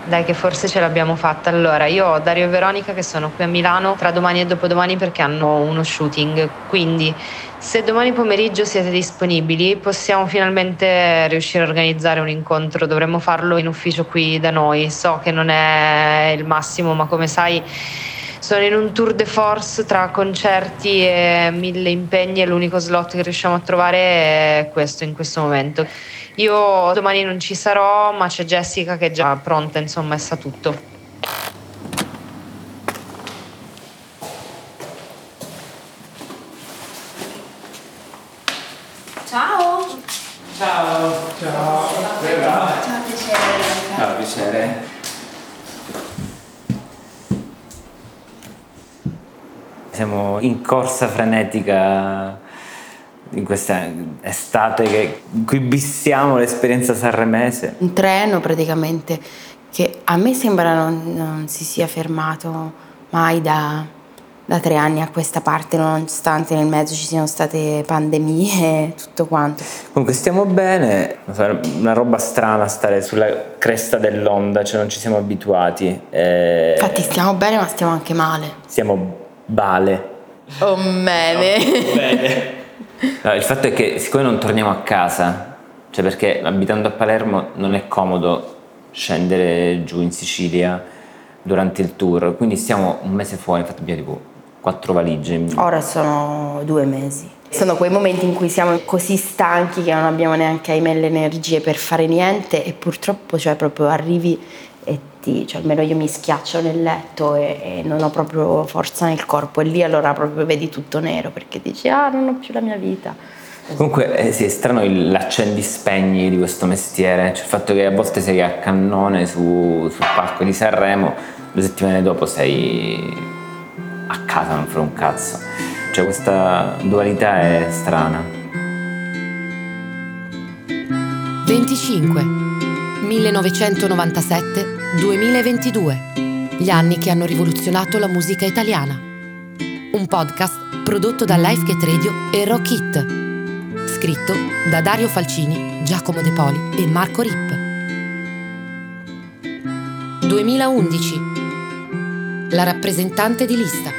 Dai che forse ce l'abbiamo fatta. Allora, io ho Dario e Veronica che sono qui a Milano tra domani e dopodomani perché hanno uno shooting, quindi se domani pomeriggio siete disponibili possiamo finalmente riuscire a organizzare un incontro. Dovremmo farlo in ufficio qui da noi. So che non è il massimo, ma come sai sono in un tour de force tra concerti e 1000 impegni e l'unico slot che riusciamo a trovare è questo in questo momento. Io domani non ci sarò, ma c'è Jessica che è già pronta, insomma, e sa tutto. Ciao! Ciao! Ciao! Ciao, piacere. Ciao, piacere. Siamo in corsa frenetica in questa estate in cui bissiamo l'esperienza sanremese. Un treno praticamente che a me sembra non si sia fermato mai da 3 anni a questa parte, nonostante nel mezzo ci siano state pandemie e tutto quanto. Comunque stiamo bene, una roba strana stare sulla cresta dell'onda, cioè non ci siamo abituati. Infatti stiamo bene ma stiamo anche male. Siamo bale. Oh bene. No, bene. No, il fatto è che siccome non torniamo a casa, cioè perché abitando a Palermo non è comodo scendere giù in Sicilia durante il tour, quindi stiamo un mese fuori, infatti abbiamo tipo 4 valigie. Ora sono 2 mesi. Sono quei momenti in cui siamo così stanchi che non abbiamo neanche ahimè le energie per fare niente e purtroppo cioè proprio arrivi e cioè almeno io mi schiaccio nel letto e non ho proprio forza nel corpo e lì allora proprio vedi tutto nero perché dici non ho più la mia vita. Comunque sì, è strano l'accendi spegni di questo mestiere, cioè il fatto che a volte sei a cannone sul palco di Sanremo, 2 settimane dopo sei a casa, non fai un cazzo, cioè questa dualità è strana. 25 1997-2022, gli anni che hanno rivoluzionato la musica italiana. Un podcast prodotto da Lifegate Radio e Rock It, scritto da Dario Falcini, Giacomo De Poli e Marco Ripp. 2011, la rappresentante di lista.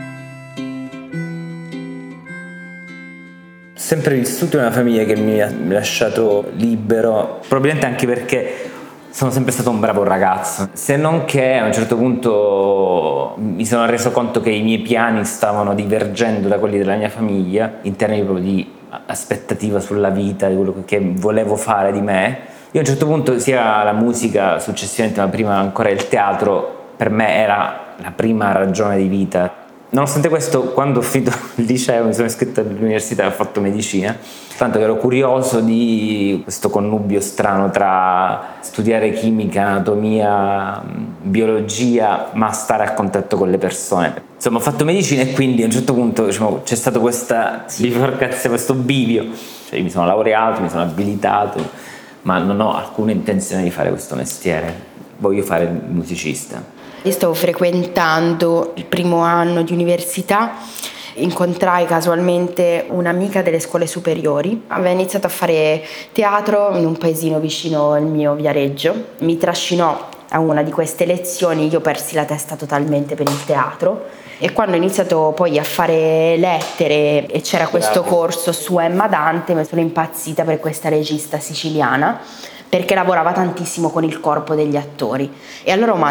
Sempre vissuto in una famiglia che mi ha lasciato libero, probabilmente anche perché sono sempre stato un bravo ragazzo, se non che a un certo punto mi sono reso conto che i miei piani stavano divergendo da quelli della mia famiglia in termini proprio di aspettativa sulla vita, di quello che volevo fare di me. Io a un certo punto sia la musica, successivamente, ma prima ancora il teatro, per me era la prima ragione di vita. Nonostante questo, quando ho finito il liceo mi sono iscritto all'università e ho fatto medicina, tanto che ero curioso di questo connubio strano tra studiare chimica, anatomia, biologia, ma stare a contatto con le persone. Insomma, ho fatto medicina e quindi a un certo punto c'è stata questa biforcazione, questo bivio. Cioè, io mi sono laureato, mi sono abilitato, ma non ho alcuna intenzione di fare questo mestiere. Voglio fare il musicista. Io stavo frequentando il primo anno di università, incontrai casualmente un'amica delle scuole superiori, aveva iniziato a fare teatro in un paesino vicino al mio Viareggio, mi trascinò a una di queste lezioni, io persi la testa totalmente per il teatro e quando ho iniziato poi a fare lettere e c'era questo corso su Emma Dante, mi sono impazzita per questa regista siciliana perché lavorava tantissimo con il corpo degli attori e allora ho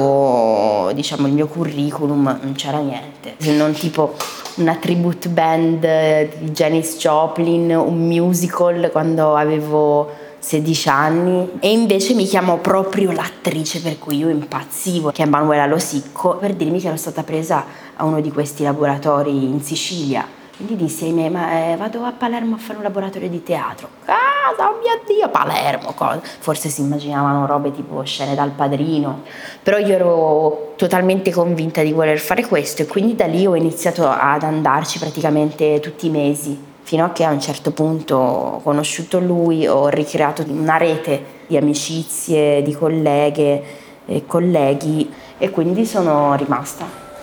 mandato il mio curriculum, non c'era niente, se non tipo una tribute band di Janis Joplin, un musical quando avevo 16 anni e invece mi chiamò proprio l'attrice per cui io impazzivo, che è Manuela Losicco, per dirmi che ero stata presa a uno di questi laboratori in Sicilia. Quindi dissi ai miei, ma vado a Palermo a fare un laboratorio di teatro. Oh mio Dio, Palermo, cosa? Forse si immaginavano robe tipo scene dal Padrino. Però io ero totalmente convinta di voler fare questo e quindi da lì ho iniziato ad andarci praticamente tutti i mesi. Fino a che a un certo punto ho conosciuto lui, ho ricreato una rete di amicizie, di colleghe e colleghi e quindi sono rimasta.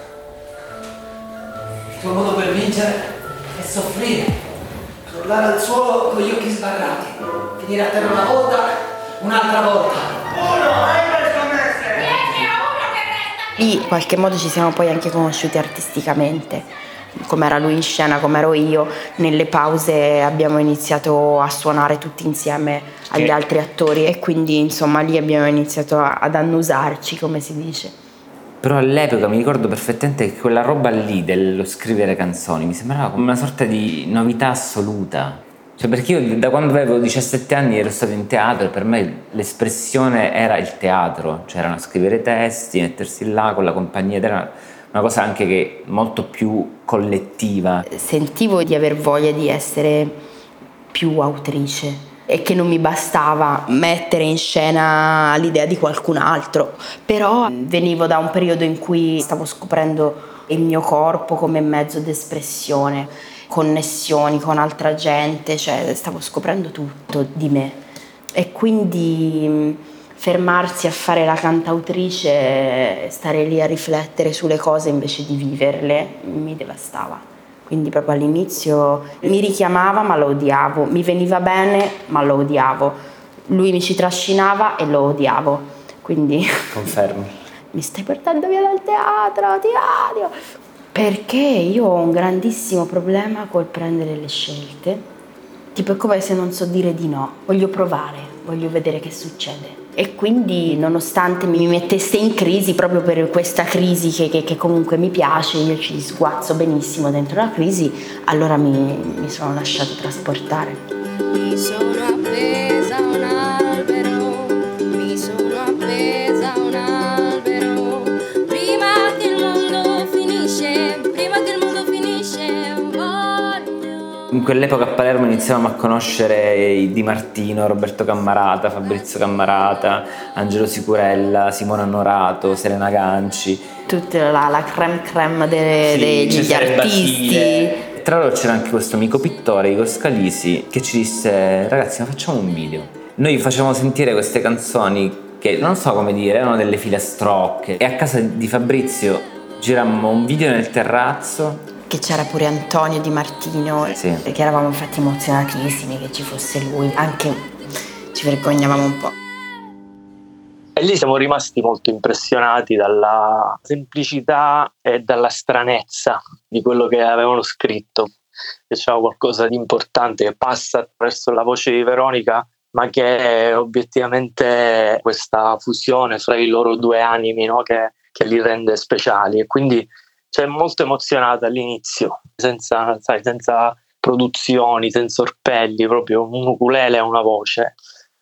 Il tuo modo per vincere è soffrire, crollare al suolo con gli occhi sbarrati, finire a terra una volta, un'altra volta. Uno, hai questo mese! In qualche modo ci siamo poi anche conosciuti artisticamente, come era lui in scena, come ero io. Nelle pause abbiamo iniziato a suonare tutti insieme agli altri attori e quindi insomma lì abbiamo iniziato ad annusarci, come si dice. Però all'epoca mi ricordo perfettamente che quella roba lì dello scrivere canzoni mi sembrava come una sorta di novità assoluta. Cioè, perché io da quando avevo 17 anni ero stato in teatro e per me l'espressione era il teatro, cioè erano scrivere testi, mettersi là con la compagnia, era una cosa anche che molto più collettiva. Sentivo di aver voglia di essere più autrice e che non mi bastava mettere in scena l'idea di qualcun altro, però venivo da un periodo in cui stavo scoprendo il mio corpo come mezzo d'espressione, connessioni con altra gente, cioè stavo scoprendo tutto di me e quindi fermarsi a fare la cantautrice, stare lì a riflettere sulle cose invece di viverle, mi devastava. Quindi proprio all'inizio mi richiamava ma lo odiavo, mi veniva bene ma lo odiavo, lui mi ci trascinava e lo odiavo, quindi Confermo. mi stai portando via dal teatro, ti odio, perché io ho un grandissimo problema col prendere le scelte, tipo è come se non so dire di no, voglio provare, voglio vedere che succede. E quindi nonostante mi mettesse in crisi, proprio per questa crisi che comunque mi piace, io ci sguazzo benissimo dentro la crisi, allora mi sono lasciato trasportare. Mi sono appesa a un albero, mi sono appesa a un albero, prima che il mondo finisce, voglio. In quell'epoca a Palermo iniziavamo a conoscere i Di Martino, Roberto Cammarata, Fabrizio Cammarata, Angelo Sicurella, Simona Norato, Serena Ganci. Tutta la creme degli artisti. Basile. Tra loro c'era anche questo amico pittore, Igor Scalisi, che ci disse: ragazzi, ma facciamo un video. Noi facevamo sentire queste canzoni che non so come dire, erano delle filastrocche, e a casa di Fabrizio girammo un video nel terrazzo. Che c'era pure Antonio Di Martino, Sì. Perché eravamo infatti emozionatissimi che ci fosse lui, anche ci vergognavamo un po'. E lì siamo rimasti molto impressionati dalla semplicità e dalla stranezza di quello che avevano scritto, che c'era qualcosa di importante che passa attraverso la voce di Veronica, ma che è obiettivamente questa fusione fra i loro due animi, no? che li rende speciali. E quindi c'è molto emozionata all'inizio, senza produzioni, senza orpelli, proprio un ukulele e una voce.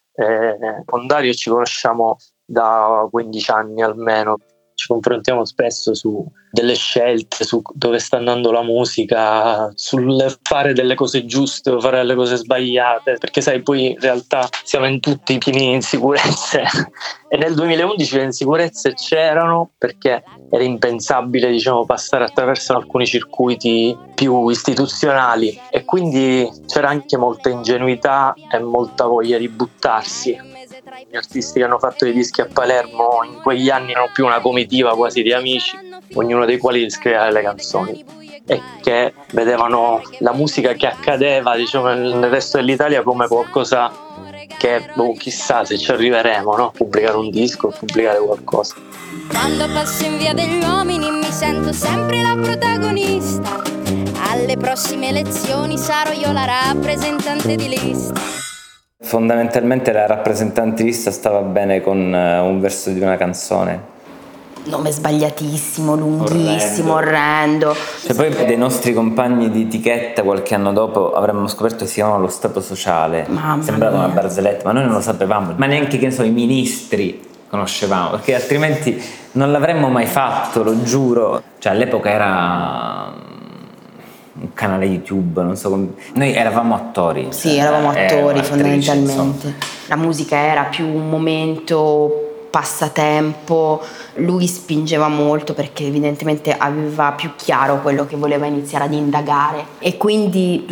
Con Dario ci conosciamo da 15 anni almeno, ci confrontiamo spesso su delle scelte, su dove sta andando la musica, sul fare delle cose giuste o fare delle cose sbagliate, perché sai, poi in realtà siamo in tutti pieni di insicurezze e nel 2011 le insicurezze c'erano perché era impensabile, diciamo, passare attraverso alcuni circuiti più istituzionali e quindi c'era anche molta ingenuità e molta voglia di buttarsi. Gli artisti che hanno fatto i dischi a Palermo in quegli anni erano più una comitiva quasi di amici, ognuno dei quali scriveva le canzoni e che vedevano la musica che accadeva, diciamo, nel resto dell'Italia come qualcosa che chissà se ci arriveremo, no? Pubblicare un disco, pubblicare qualcosa. Quando passo in via degli uomini mi sento sempre la protagonista. Alle prossime elezioni sarò io la rappresentante di lista. Fondamentalmente la rappresentante lista stava bene con un verso di una canzone. Nome sbagliatissimo, lunghissimo, orrendo. Cioè, poi dei nostri compagni di etichetta qualche anno dopo avremmo scoperto che si chiamava Lo Stato Sociale. Mamma Sembrava mia. una barzelletta, ma noi non lo sapevamo, ma neanche, che ne so, i ministri conoscevamo, perché altrimenti non l'avremmo mai fatto, lo giuro. Cioè all'epoca era un canale YouTube, non so come. Noi eravamo attori. Sì, eravamo attori attrici, fondamentalmente. insomma. La musica era più un momento passatempo, lui spingeva molto perché evidentemente aveva più chiaro quello che voleva iniziare ad indagare e quindi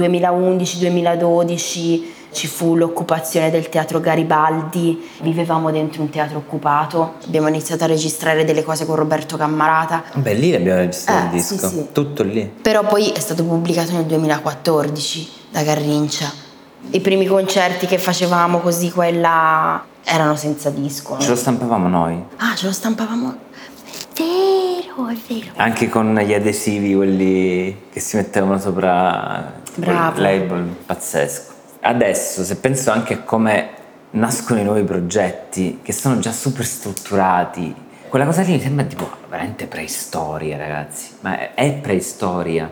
2011-2012 ci fu l'occupazione del teatro Garibaldi, vivevamo dentro un teatro occupato, abbiamo iniziato a registrare delle cose con Roberto Cammarata. Beh, lì abbiamo registrato il disco, sì. tutto lì. Però poi è stato pubblicato nel 2014 da Garrincia. I primi concerti che facevamo così qua e là erano senza disco. Ce lo stampavamo noi. Ah, ce lo stampavamo? Sì! è vero. Anche con gli adesivi, quelli che si mettevano sopra il label, pazzesco. Adesso, se penso anche a come nascono i nuovi progetti, che sono già super strutturati, quella cosa lì mi sembra tipo veramente preistoria, ragazzi. Ma è preistoria.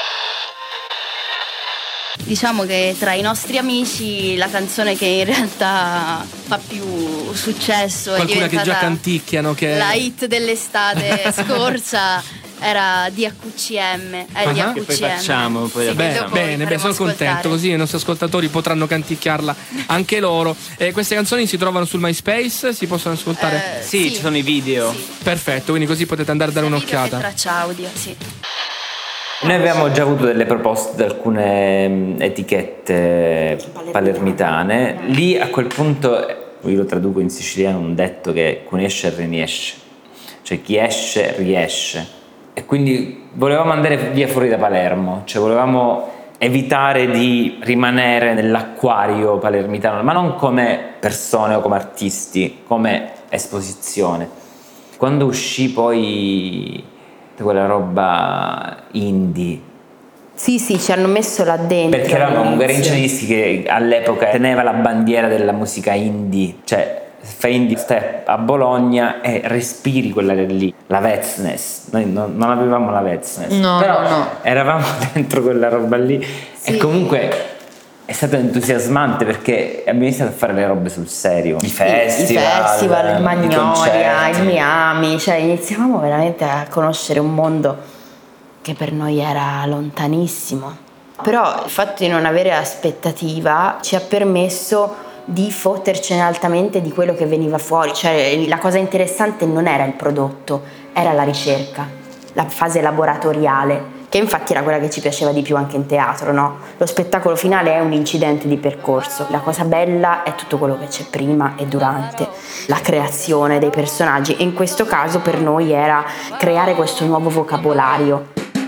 Diciamo che tra i nostri amici la canzone che in realtà fa più successo qualcuna è diventata che già canticchiano, che la hit dell'estate scorsa era di AQCM, di AQCM. Che poi facciamo, Sì, bene, sono contento, così i nostri ascoltatori potranno canticchiarla anche loro. Queste canzoni si trovano sul MySpace, si possono ascoltare? Sì, ci sono i video. Sì. Perfetto, quindi così potete andare a dare un'occhiata. Traccia audio, sì. Noi abbiamo già avuto delle proposte da alcune etichette palermitane. Lì a quel punto, io lo traduco in siciliano, un detto che con esce e riesce, cioè chi esce riesce. E quindi volevamo andare via fuori da Palermo, cioè volevamo evitare di rimanere nell'acquario palermitano, ma non come persone o come artisti, come esposizione. Quando uscì poi quella roba indie, Sì, ci hanno messo là dentro. perché eravamo un all'inizio. Garincio Dischi che all'epoca teneva la bandiera della musica indie, cioè fai indie, stai a Bologna e respiri quella lì, la Veznes. Noi non avevamo la Veznes, però eravamo dentro quella roba lì. Sì. E comunque è stato entusiasmante perché abbiamo iniziato a fare le robe sul serio, i festival, il i Magnolia, concerti. il Miami, cioè iniziavamo veramente a conoscere un mondo che per noi era lontanissimo. Però il fatto di non avere aspettativa ci ha permesso di fottercene altamente di quello che veniva fuori, cioè la cosa interessante non era il prodotto, era la ricerca, la fase laboratoriale, che infatti era quella che ci piaceva di più anche in teatro, no? Lo spettacolo finale è un incidente di percorso, la cosa bella è tutto quello che c'è prima e durante, la creazione dei personaggi, e in questo caso per noi era creare questo nuovo vocabolario.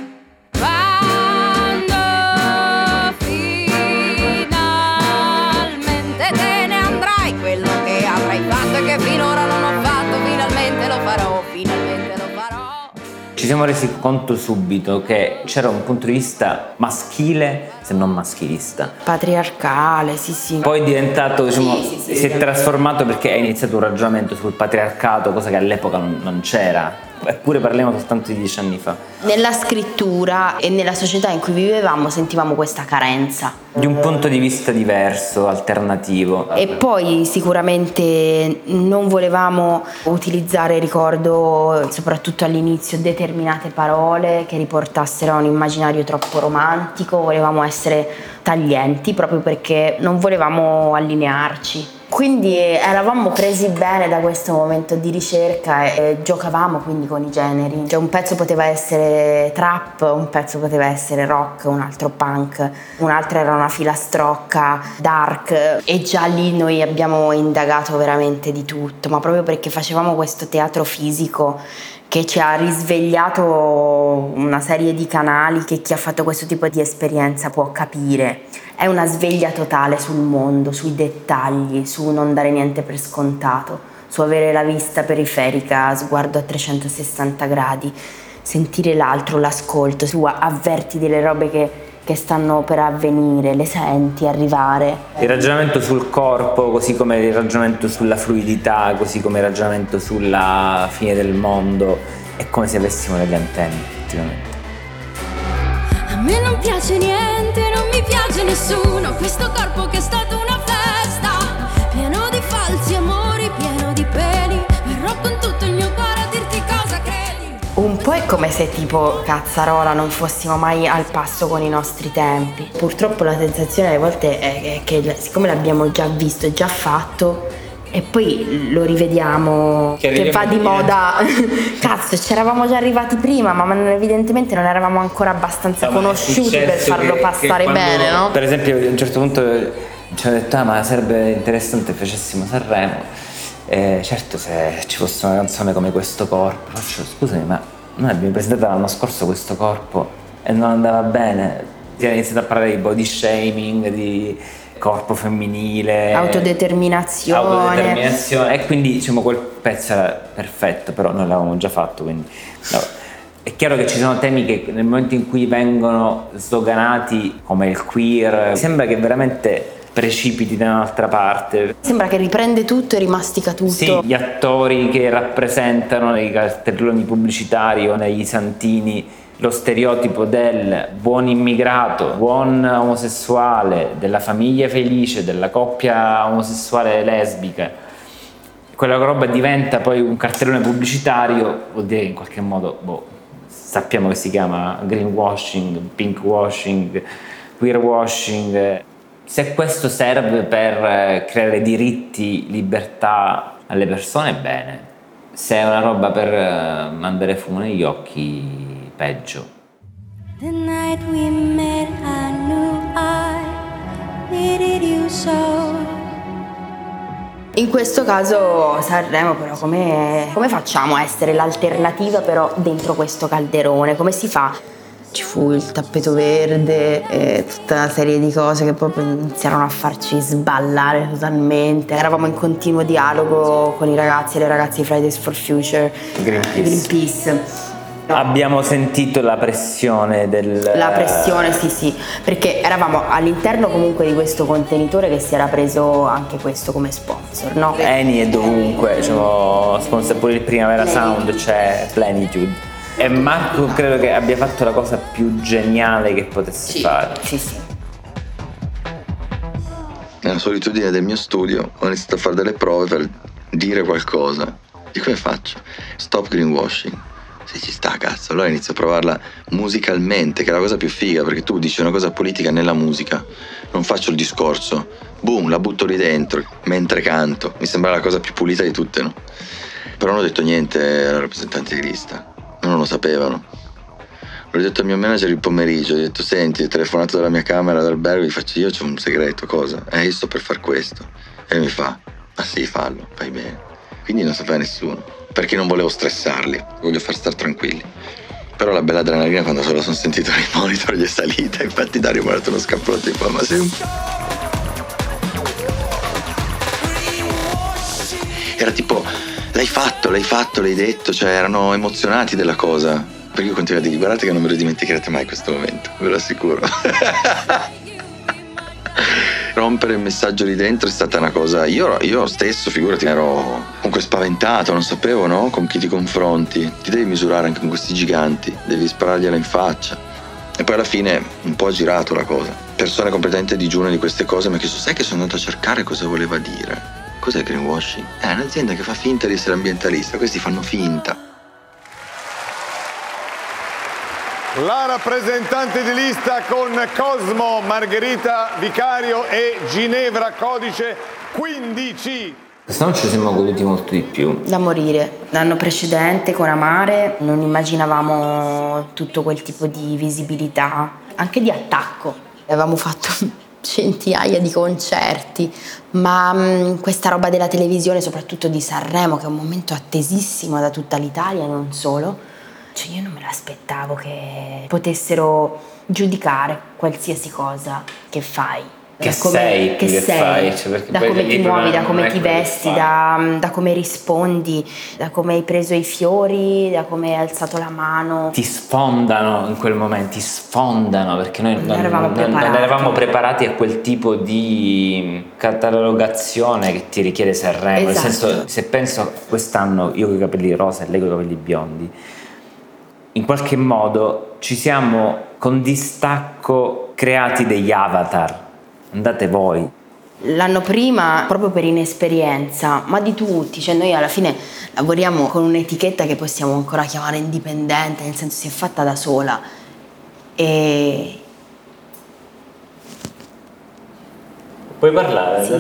Ci siamo resi conto subito che c'era un punto di vista maschile, se non maschilista. Patriarcale, sì. Poi è diventato, diciamo, Sì, si è trasformato perché è iniziato un ragionamento sul patriarcato, cosa che all'epoca non c'era. Eppure parliamo soltanto di 10 anni fa. Nella scrittura e nella società in cui vivevamo sentivamo questa carenza. Di un punto di vista diverso, alternativo. E poi sicuramente non volevamo utilizzare, ricordo, soprattutto all'inizio, determinate parole che riportassero a un immaginario troppo romantico, volevamo essere taglienti proprio perché non volevamo allinearci. Quindi eravamo presi bene da questo momento di ricerca e giocavamo quindi con i generi. Cioè un pezzo poteva essere trap, un pezzo poteva essere rock, un altro punk, un altro era una filastrocca dark, e già lì noi abbiamo indagato veramente di tutto, ma proprio perché facevamo questo teatro fisico che ci ha risvegliato una serie di canali che chi ha fatto questo tipo di esperienza può capire. È una sveglia totale sul mondo, sui dettagli, su non dare niente per scontato, su avere la vista periferica, sguardo a 360 gradi, sentire l'altro, l'ascolto, tu avverti delle robe che stanno per avvenire, le senti arrivare. Il ragionamento sul corpo, così come il ragionamento sulla fluidità, così come il ragionamento sulla fine del mondo, è come se avessimo delle antenne, effettivamente. A me non piace niente, non mi piace nessuno, questo corpo che è stato una festa, pieno di falsi amori, pieno di peli, verrò con tutto il mio cuore a dirti cosa credi. Un po' è come se tipo Cazzarola non fossimo mai al passo con i nostri tempi. Purtroppo la sensazione alle volte è che siccome l'abbiamo già visto e già fatto e poi lo rivediamo che va di moda, cazzo, c'eravamo già arrivati prima, ma evidentemente non eravamo ancora abbastanza conosciuti per farlo passare bene, no? Per esempio a un certo punto ci hanno detto ma sarebbe interessante se facessimo Sanremo, certo se ci fosse una canzone come Questo Corpo. Faccio, scusami, ma noi abbiamo presentato l'anno scorso Questo Corpo e non andava bene, si è iniziato a parlare di body shaming, di corpo femminile, autodeterminazione, e quindi diciamo quel pezzo era perfetto, però noi l'avevamo già fatto, quindi no. È chiaro che ci sono temi che nel momento in cui vengono sdoganati, come il queer, sembra che veramente precipiti da un'altra parte. Sembra che riprende tutto e rimastica tutto. Sì, gli attori che rappresentano nei cartelloni pubblicitari o negli santini lo stereotipo del buon immigrato, buon omosessuale, della famiglia felice, della coppia omosessuale lesbica. Quella roba diventa poi un cartellone pubblicitario, vuol dire che in qualche modo, sappiamo che si chiama greenwashing, pinkwashing, queerwashing. Se questo serve per creare diritti, libertà alle persone, bene. Se è una roba per mandare fumo negli occhi, peggio. The night we met, I knew I needed you so. In questo caso Sanremo però come facciamo a essere l'alternativa però dentro questo calderone? Come si fa? Ci fu il tappeto verde e tutta una serie di cose che proprio iniziarono a farci sballare totalmente. Eravamo in continuo dialogo con i ragazzi e le ragazze di Fridays for Future, Greenpeace. Abbiamo sentito la pressione La pressione, sì, perché eravamo all'interno comunque di questo contenitore che si era preso anche questo come sponsor, no? Eni è dovunque, diciamo, sponsor pure il Primavera Sound, c'è Plenitude. E Marco credo che abbia fatto la cosa più geniale che potesse fare. Sì. Nella solitudine del mio studio ho iniziato a fare delle prove per dire qualcosa. Di come faccio? Stop greenwashing. Se ci sta, cazzo. Allora inizio a provarla musicalmente, che è la cosa più figa, perché tu dici una cosa politica nella musica. Non faccio il discorso. Boom, la butto lì dentro, mentre canto. Mi sembra la cosa più pulita di tutte, no? Però non ho detto niente ai rappresentanti di lista. Non lo sapevano. L'ho detto al mio manager il pomeriggio, gli ho detto: senti, ho telefonato dalla mia camera d'albergo, gli faccio: io c'ho un segreto, cosa? Io sto per far questo. E mi fa: ah sì, fallo, fai bene. Quindi non sapeva nessuno, perché non volevo stressarli, voglio far star tranquilli. Però la bella adrenalina quando se la sono sentito nei monitor gli è salita, infatti Dario mi ha dato uno scappone tipo: ma sei un... Era tipo: l'hai fatto, l'hai detto, cioè erano emozionati della cosa. Perché io continuavo a dire: guardate che non me lo dimenticherete mai questo momento, ve lo assicuro. Rompere il messaggio lì dentro è stata una cosa, io stesso, figurati, ero comunque spaventato, non sapevo, no? Con chi ti confronti, ti devi misurare anche con questi giganti, devi sparargliela in faccia. E poi alla fine un po' ha girato la cosa. Persone completamente digiune di queste cose mi ha chiesto: sai che sono andato a cercare cosa voleva dire? Cos'è greenwashing? È un'azienda che fa finta di essere ambientalista, questi fanno finta. La rappresentante di lista con Cosmo, Margherita Vicario e Ginevra Codice 15. Quest'anno ci siamo goduti molto di più. Da morire. L'anno precedente con Amare non immaginavamo tutto quel tipo di visibilità, anche di attacco. Avevamo fatto centinaia di concerti, ma questa roba della televisione, soprattutto di Sanremo, che è un momento attesissimo da tutta l'Italia e non solo, cioè io non me l'aspettavo che potessero giudicare qualsiasi cosa che fai. Che sei, fai, cioè da come ti muovi, da come ti vesti, da come rispondi, da come hai preso i fiori, da come hai alzato la mano. Ti sfondano in quel momento, perché noi non eravamo preparati a quel tipo di catalogazione che ti richiede Sanremo. Esatto. Nel senso, se penso a quest'anno, io con i capelli rosa e lei con i capelli biondi, in qualche modo ci siamo con distacco creati degli avatar. Andate voi. L'anno prima, proprio per inesperienza, ma di tutti, cioè noi alla fine lavoriamo con un'etichetta che possiamo ancora chiamare indipendente, nel senso si è fatta da sola. E... Puoi parlare? Sì.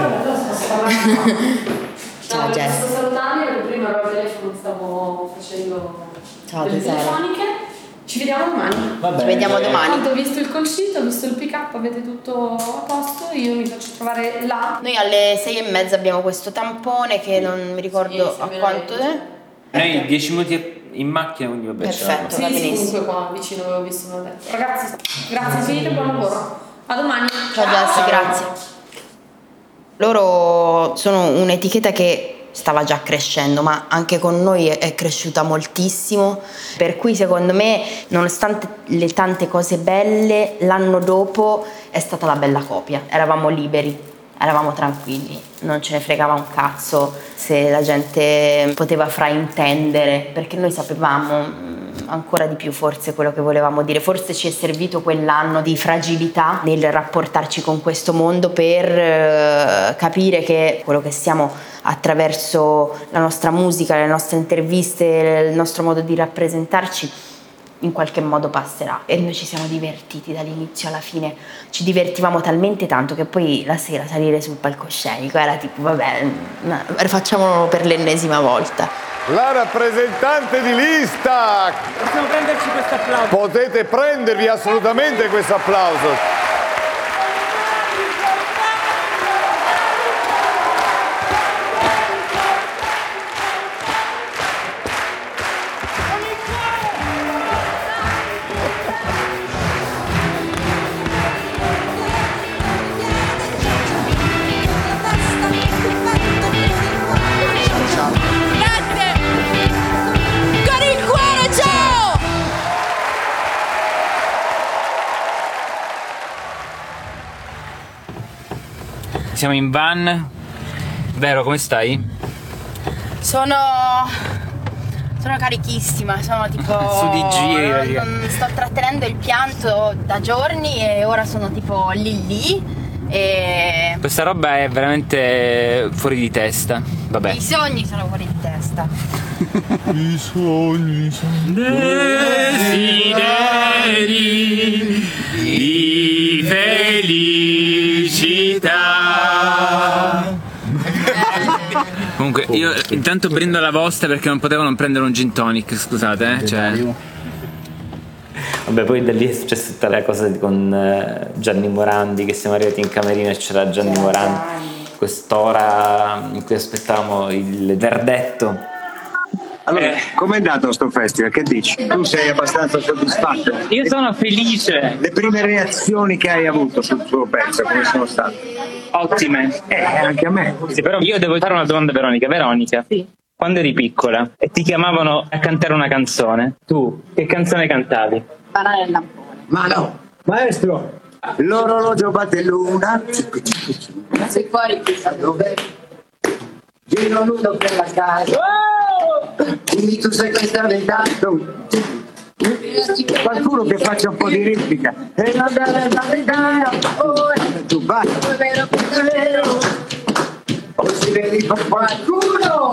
Ciao Jess. Sto salutando perché prima ero al telefono, stavo facendo delle telefoniche. Ci vediamo domani. Ci vediamo domani. Ho visto il call sheet, ho visto il pick up, avete tutto a posto, io mi faccio trovare là. Noi alle 6:30 abbiamo questo tampone che non mi ricordo a quanto è. Noi 10 minuti in macchina, quindi vabbè. Perfetto, sì, comunque qua vicino avevo visto, non ho detto. Ragazzi, grazie infinite, buon lavoro. A domani. Ciao Jess, grazie. Loro sono un'etichetta che stava già crescendo, ma anche con noi è cresciuta moltissimo, per cui secondo me, nonostante le tante cose belle, l'anno dopo è stata la bella copia. Eravamo liberi, eravamo tranquilli, non ce ne fregava un cazzo se la gente poteva fraintendere, perché noi sapevamo ancora di più forse quello che volevamo dire. Forse ci è servito quell'anno di fragilità nel rapportarci con questo mondo per capire che quello che siamo attraverso la nostra musica, le nostre interviste, il nostro modo di rappresentarci in qualche modo passerà. E noi ci siamo divertiti dall'inizio alla fine, ci divertivamo talmente tanto che poi la sera salire sul palcoscenico era tipo vabbè, facciamolo per l'ennesima volta. La rappresentante di lista! Possiamo prenderci questo applauso? Potete prendervi assolutamente questo applauso. Siamo in van. Vero, come stai? Sono carichissima, sono tipo su di giri. Non sto trattenendo il pianto da giorni e ora sono tipo lì e Questa roba è veramente fuori di testa. Vabbè. I sogni sono fuori di testa. I sogni sono desideri di felicità. Comunque io intanto brindo alla vostra perché non potevo non prendere un gin tonic, scusate, cioè. Vabbè, poi da lì è successa tutta la cosa con Gianni Morandi, che siamo arrivati in camerino e c'era Gianni Morandi, quest'ora in cui aspettavamo il verdetto. Allora, com'è andato sto festival? Che dici? Tu sei abbastanza soddisfatto? Io sono felice. Le prime reazioni che hai avuto sul tuo pezzo, come sono state? Ottime. Anche a me. Sì, però io devo fare una domanda a Veronica. Veronica, sì. Quando eri piccola e ti chiamavano a cantare una canzone, tu che canzone cantavi? Banana nel lampone. Ma no, maestro, l'orologio batte l'una. Sei fuori dove? Giro nudo per la casa. Quindi tu sei questa verità. Qualcuno che faccia un po' di ritmica. E non dare la verità. Tu vai. O si vedi per qualcuno.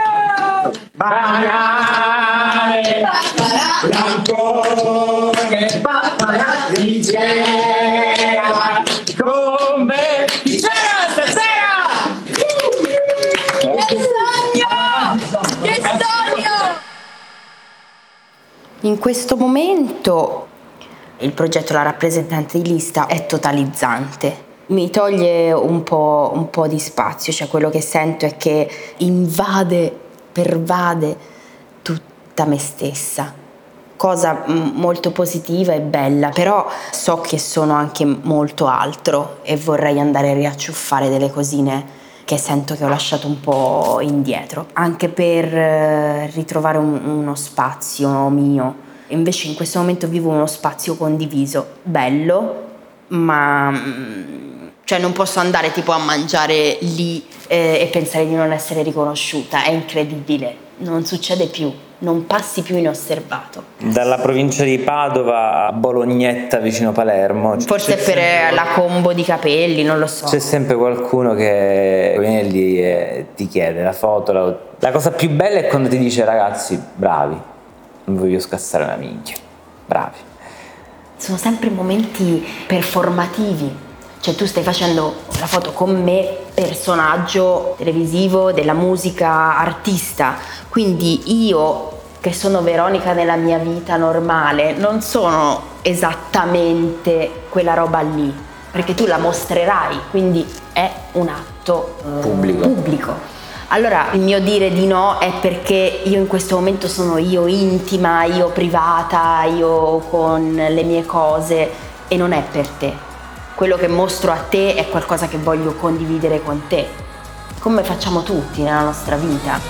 Banale, lampone, diceva come diceva stasera. Che sogno! In questo momento il progetto La rappresentante di lista è totalizzante. Mi toglie un po' di spazio, cioè quello che sento è che pervade tutta me stessa, cosa molto positiva e bella, però so che sono anche molto altro e vorrei andare a riacciuffare delle cosine che sento che ho lasciato un po' indietro, anche per ritrovare uno spazio mio. Invece in questo momento vivo uno spazio condiviso, bello, ma cioè non posso andare tipo a mangiare lì e pensare di non essere riconosciuta, è incredibile, non succede più, non passi più inosservato. Dalla provincia di Padova a Bolognetta vicino Palermo. Forse per la combo di capelli, non lo so. C'è sempre qualcuno che viene lì e ti chiede la foto. La cosa più bella è quando ti dice ragazzi, bravi, non voglio scassare la minchia, bravi. Sono sempre momenti performativi. Cioè tu stai facendo la foto con me, personaggio televisivo, della musica, artista, quindi io che sono Veronica nella mia vita normale non sono esattamente quella roba lì, perché tu la mostrerai, quindi è un atto pubblico. Allora il mio dire di no è perché io in questo momento sono io intima, io privata, io con le mie cose e non è per te. Quello che mostro a te è qualcosa che voglio condividere con te. come facciamo tutti nella nostra vita.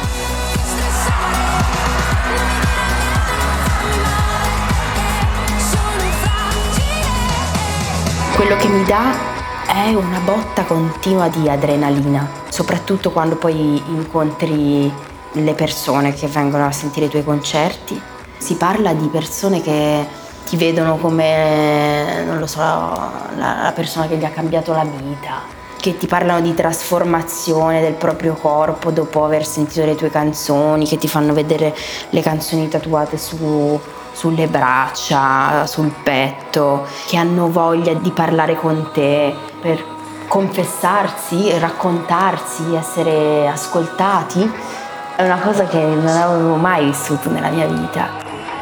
Quello che mi dà è una botta continua di adrenalina, soprattutto quando poi incontri le persone che vengono a sentire i tuoi concerti. Si parla di persone che ti vedono come, non lo so, la persona che gli ha cambiato la vita, che ti parlano di trasformazione del proprio corpo dopo aver sentito le tue canzoni, che ti fanno vedere le canzoni tatuate sulle braccia, sul petto, che hanno voglia di parlare con te per confessarsi, raccontarsi, essere ascoltati. È una cosa che non avevo mai vissuto nella mia vita.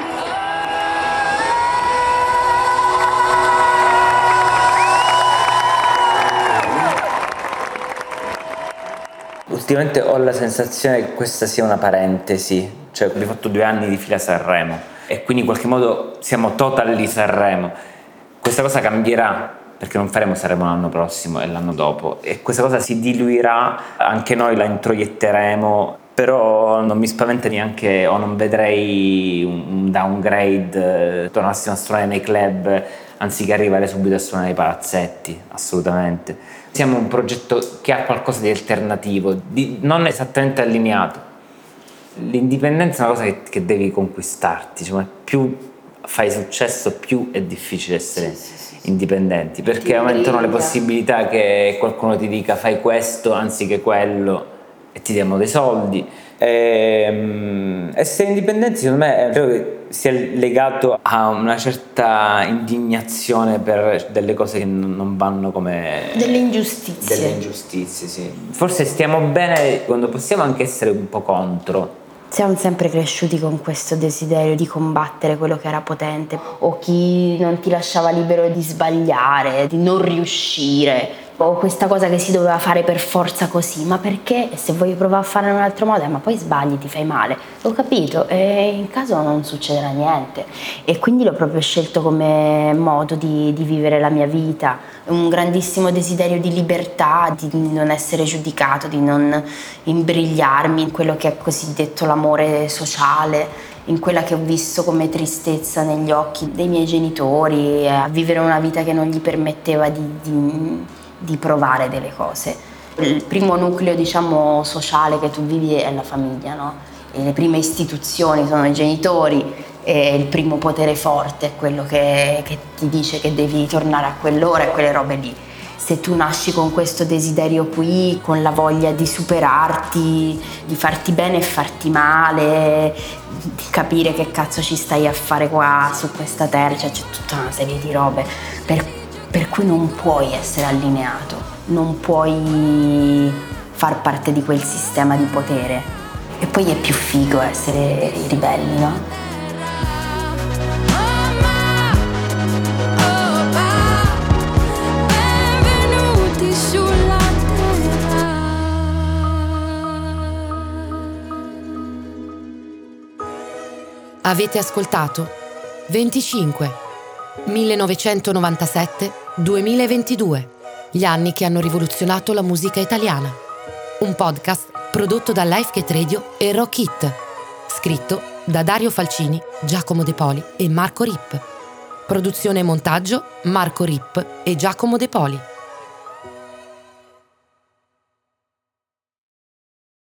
Ultimamente ho la sensazione che questa sia una parentesi, cioè abbiamo fatto 2 anni di fila a Sanremo e quindi in qualche modo siamo totally Sanremo. Questa cosa cambierà perché non faremo Sanremo l'anno prossimo e l'anno dopo e questa cosa si diluirà, anche noi la introietteremo, però non mi spaventa neanche, o non vedrei un downgrade, tornassimo a suonare nei club anziché arrivare subito a suonare ai palazzetti, assolutamente. Siamo un progetto che ha qualcosa di alternativo, non esattamente allineato. L'indipendenza è una cosa che devi conquistarti, cioè, più fai successo più è difficile essere indipendenti, perché aumentano le possibilità che qualcuno ti dica fai questo anziché quello e ti diamo dei soldi. Essere indipendenti secondo me credo che sia legato a una certa indignazione per delle cose che non vanno come delle ingiustizie, sì. Forse stiamo bene quando possiamo anche essere un po' contro. Siamo sempre cresciuti con questo desiderio di combattere quello che era potente, o chi non ti lasciava libero di sbagliare, di non riuscire, o questa cosa che si doveva fare per forza così, ma perché? Se voglio provare a fare in un altro modo, ma poi sbagli, ti fai male. Ho capito, e in caso non succederà niente. E quindi l'ho proprio scelto come modo di vivere la mia vita. Un grandissimo desiderio di libertà, di non essere giudicato, di non imbrigliarmi in quello che è cosiddetto l'amore sociale, in quella che ho visto come tristezza negli occhi dei miei genitori, a vivere una vita che non gli permetteva di provare delle cose. Il primo nucleo, diciamo, sociale che tu vivi è la famiglia, no? E le prime istituzioni sono i genitori e il primo potere forte è quello che ti dice che devi tornare a quell'ora e quelle robe lì. Se tu nasci con questo desiderio qui, con la voglia di superarti, di farti bene e farti male, di capire che cazzo ci stai a fare qua su questa terra, cioè c'è tutta una serie di robe per cui non puoi essere allineato, non puoi far parte di quel sistema di potere. E poi è più figo essere i ribelli, no? Avete ascoltato 25 1997-2022, gli anni che hanno rivoluzionato la musica italiana. Un podcast prodotto da Lifegate Radio e Rock It, scritto da Dario Falcini, Giacomo De Poli e Marco Ripp. Produzione e montaggio Marco Ripp e Giacomo De Poli.